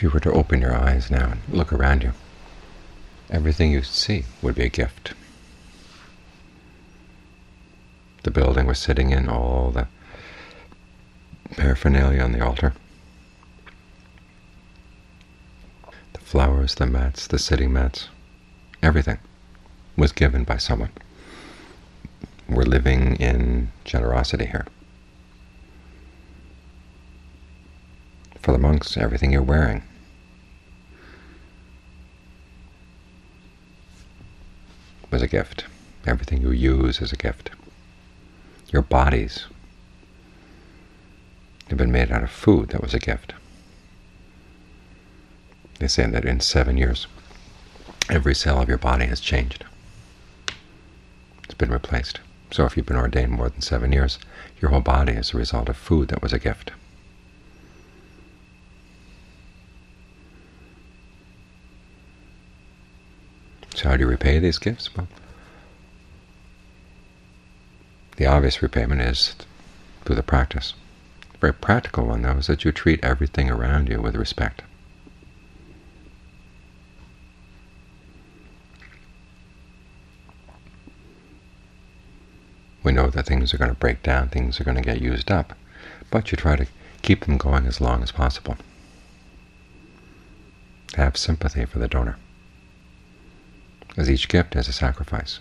If you were to open your eyes now and look around you, everything you see would be a gift. The building we're sitting in, all the paraphernalia on the altar, the flowers, the mats, the sitting mats, everything was given by someone. We're living in generosity here. For the monks, everything you're wearing was a gift. Everything you use is a gift. Your bodies have been made out of food that was a gift. They say that in 7 years, every cell of your body has changed. It's been replaced. So if you've been ordained more than 7 years, your whole body is a result of food that was a gift. So how do you repay these gifts? Well, the obvious repayment is through the practice. The very practical one, though, is that you treat everything around you with respect. We know that things are going to break down, things are going to get used up, but you try to keep them going as long as possible. Have sympathy for the donor, because each gift is a sacrifice.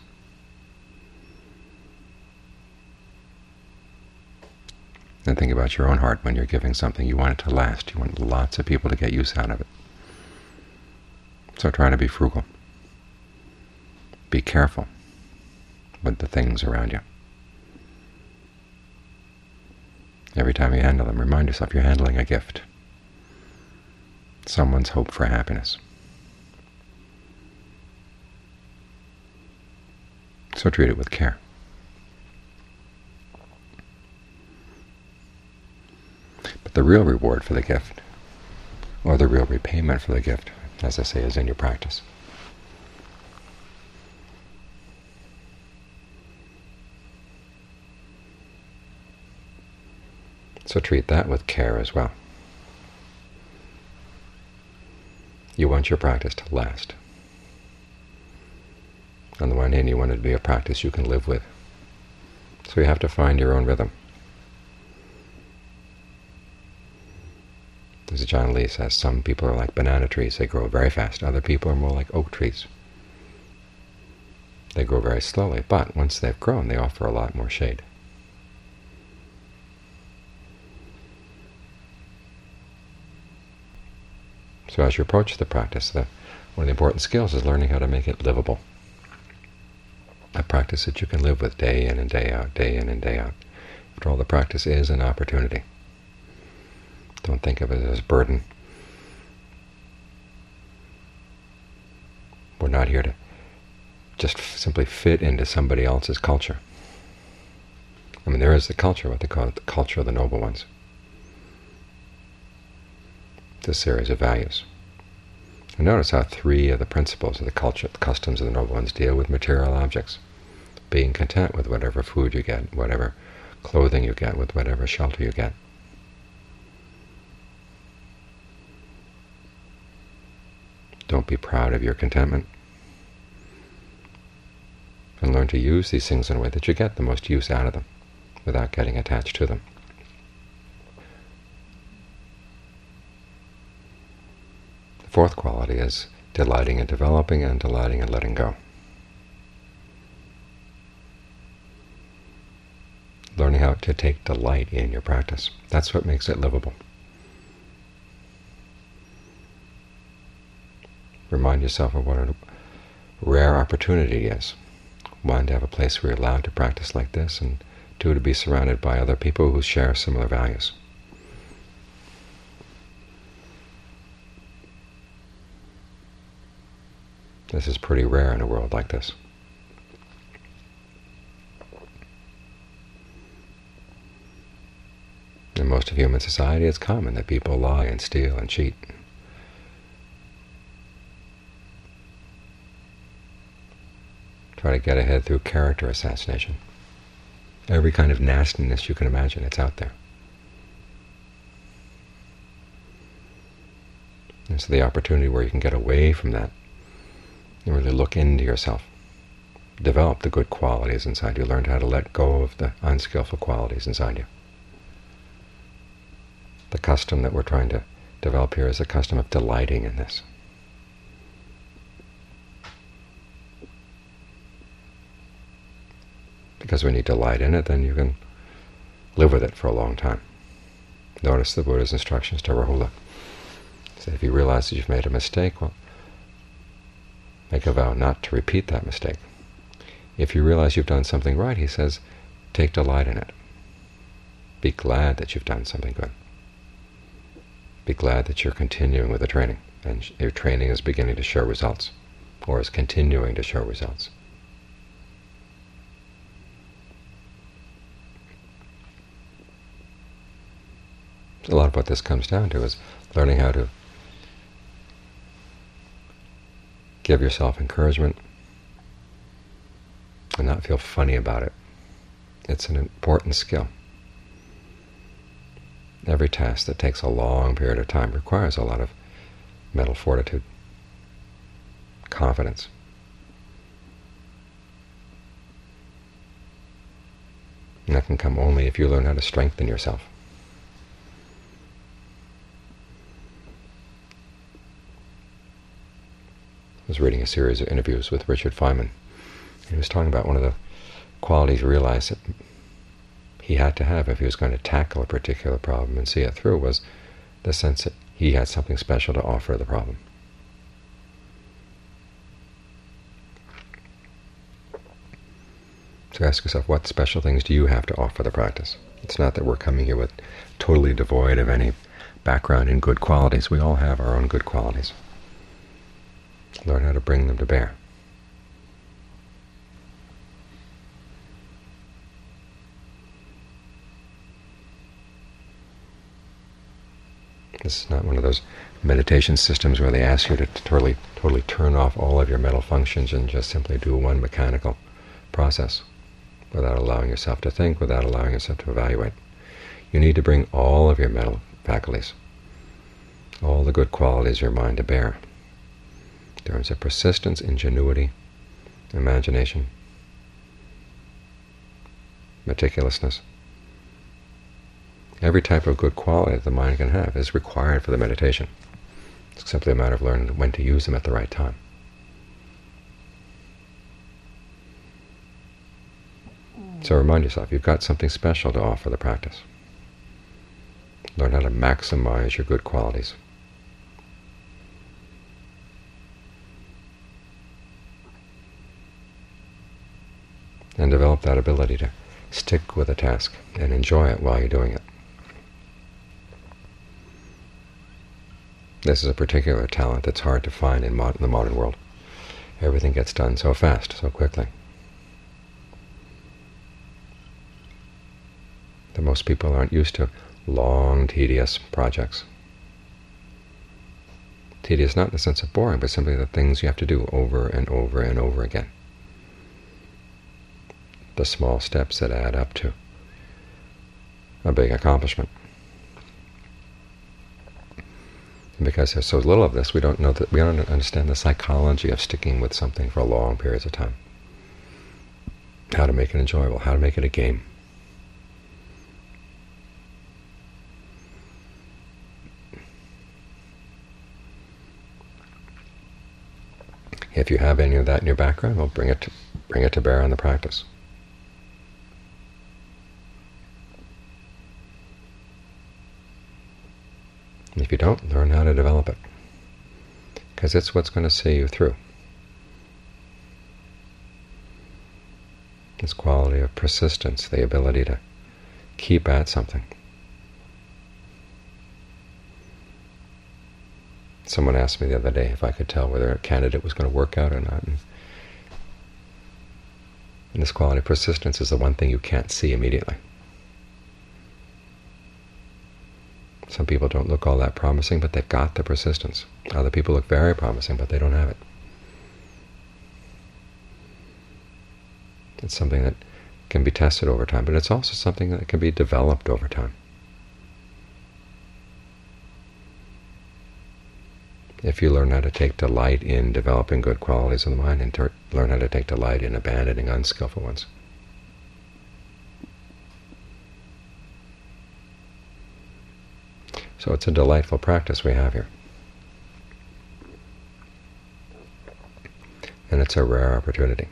And think about your own heart when you're giving something. You want it to last. You want lots of people to get use out of it. So try to be frugal. Be careful with the things around you. Every time you handle them, remind yourself you're handling a gift, someone's hope for happiness. So treat it with care. But the real reward for the gift, or the real repayment for the gift, as I say, is in your practice. So treat that with care as well. You want your practice to last. On the one hand, you want it to be a practice you can live with. So you have to find your own rhythm. As John Lee says, some people are like banana trees. They grow very fast. Other people are more like oak trees. They grow very slowly, but once they've grown, they offer a lot more shade. So as you approach the practice, one of the important skills is learning how to make it livable. A practice that you can live with day in and day out, day in and day out. After all, the practice is an opportunity. Don't think of it as a burden. We're not here to just simply fit into somebody else's culture. I mean, there is the culture, what they call it, the culture of the noble ones. This series of values. And notice how 3 of the principles of the culture, the customs of the noble ones, deal with material objects. Being content with whatever food you get, whatever clothing you get, with whatever shelter you get. Don't be proud of your contentment. And learn to use these things in a way that you get the most use out of them, without getting attached to them. The 4th quality is delighting in developing and delighting in letting go. Learning how to take delight in your practice. That's what makes it livable. Remind yourself of what a rare opportunity it is. 1, to have a place where you're allowed to practice like this, and 2, to be surrounded by other people who share similar values. This is pretty rare in a world like this. In most of human society, it's common that people lie and steal and cheat. Try to get ahead through character assassination. Every kind of nastiness you can imagine, it's out there. And so the opportunity where you can get away from that and really look into yourself, develop the good qualities inside you, learn how to let go of the unskillful qualities inside you. The custom that we're trying to develop here is a custom of delighting in this. Because when you delight in it, then you can live with it for a long time. Notice the Buddha's instructions to Rahula. He said, if you realize that you've made a mistake, well, make a vow not to repeat that mistake. If you realize you've done something right, he says, take delight in it. Be glad that you've done something good. Be glad that you're continuing with the training, and your training is beginning to show results, or is continuing to show results. A lot of what this comes down to is learning how to give yourself encouragement and not feel funny about it. It's an important skill. Every task that takes a long period of time requires a lot of mental fortitude, confidence. And that can come only if you learn how to strengthen yourself. I was reading a series of interviews with Richard Feynman. He was talking about one of the qualities he realized that he had to have if he was going to tackle a particular problem and see it through was the sense that he had something special to offer the problem. So ask yourself, what special things do you have to offer the practice? It's not that we're coming here with totally devoid of any background in good qualities. We all have our own good qualities. Learn how to bring them to bear. This is not one of those meditation systems where they ask you to totally turn off all of your mental functions and just simply do one mechanical process without allowing yourself to think, without allowing yourself to evaluate. You need to bring all of your mental faculties, all the good qualities of your mind to bear. In terms of persistence, ingenuity, imagination, meticulousness. Every type of good quality that the mind can have is required for the meditation. It's simply a matter of learning when to use them at the right time. So remind yourself, you've got something special to offer the practice. Learn how to maximize your good qualities. And develop that ability to stick with a task and enjoy it while you're doing it. This is a particular talent that's hard to find in the modern world. Everything gets done so fast, so quickly, that most people aren't used to long, tedious projects. Tedious not in the sense of boring, but simply the things you have to do over and over and over again. The small steps that add up to a big accomplishment. And because there's so little of this, we don't understand the psychology of sticking with something for long periods of time. How to make it enjoyable, how to make it a game. If you have any of that in your background, well, bring it to bear on the practice. And if you don't, learn how to develop it, because it's what's going to see you through. This quality of persistence, the ability to keep at something. Someone asked me the other day if I could tell whether a candidate was going to work out or not. And this quality of persistence is the one thing you can't see immediately. Some people don't look all that promising, but they've got the persistence. Other people look very promising, but they don't have it. It's something that can be tested over time, but it's also something that can be developed over time. if you learn how to take delight in developing good qualities of the mind and learn how to take delight in abandoning unskillful ones. So it's a delightful practice we have here. And it's a rare opportunity.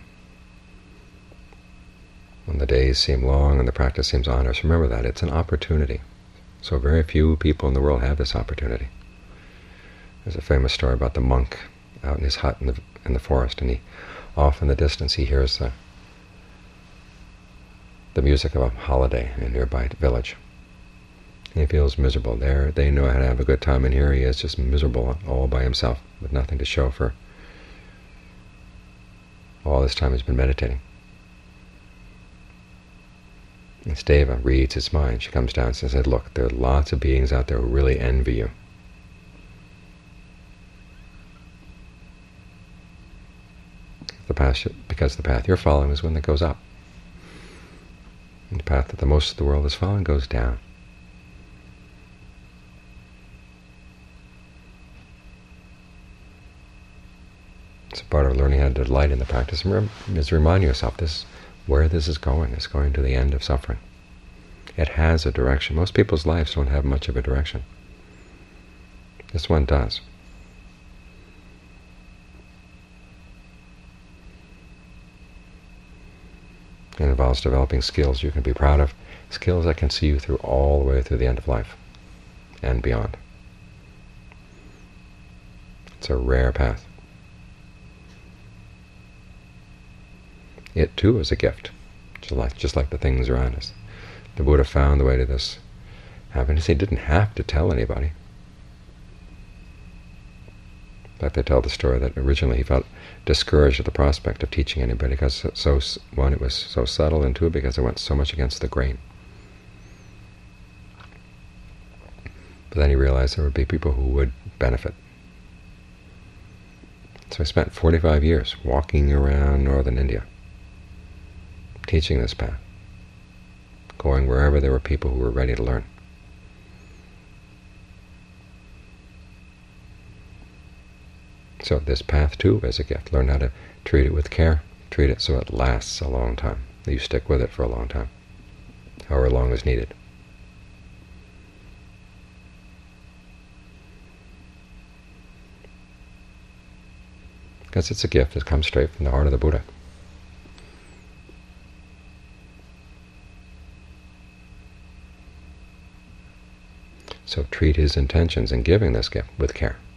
When the days seem long and the practice seems onerous, remember that. It's an opportunity. So very few people in the world have this opportunity. There's a famous story about the monk out in his hut in the forest, and off in the distance he hears the music of a holiday in a nearby village. And he feels miserable. There, they know how to have a good time, and here he is just miserable all by himself, with nothing to show for all this time he's been meditating. And Steva reads his mind. She comes down and says, look, there are lots of beings out there who really envy you. Because the path you're following is one that goes up. And the path that the most of the world is following goes down. It's part of learning how to delight in the practice is remind yourself where this is going. It's going to the end of suffering. It has a direction. Most people's lives don't have much of a direction. This one does. It involves developing skills you can be proud of, skills that can see you through all the way through the end of life and beyond. It's a rare path. It too is a gift, just like the things around us. The Buddha found the way to this happiness. He didn't have to tell anybody. In fact, they tell the story that originally he felt discouraged at the prospect of teaching anybody because it was so subtle, and two, because it went so much against the grain. But then he realized there would be people who would benefit. So he spent 45 years walking around northern India, teaching this path, going wherever there were people who were ready to learn. So this path too is a gift. Learn how to treat it with care. Treat it so it lasts a long time. You stick with it for a long time, however long is needed. Because it's a gift that comes straight from the heart of the Buddha. So treat his intentions in giving this gift with care.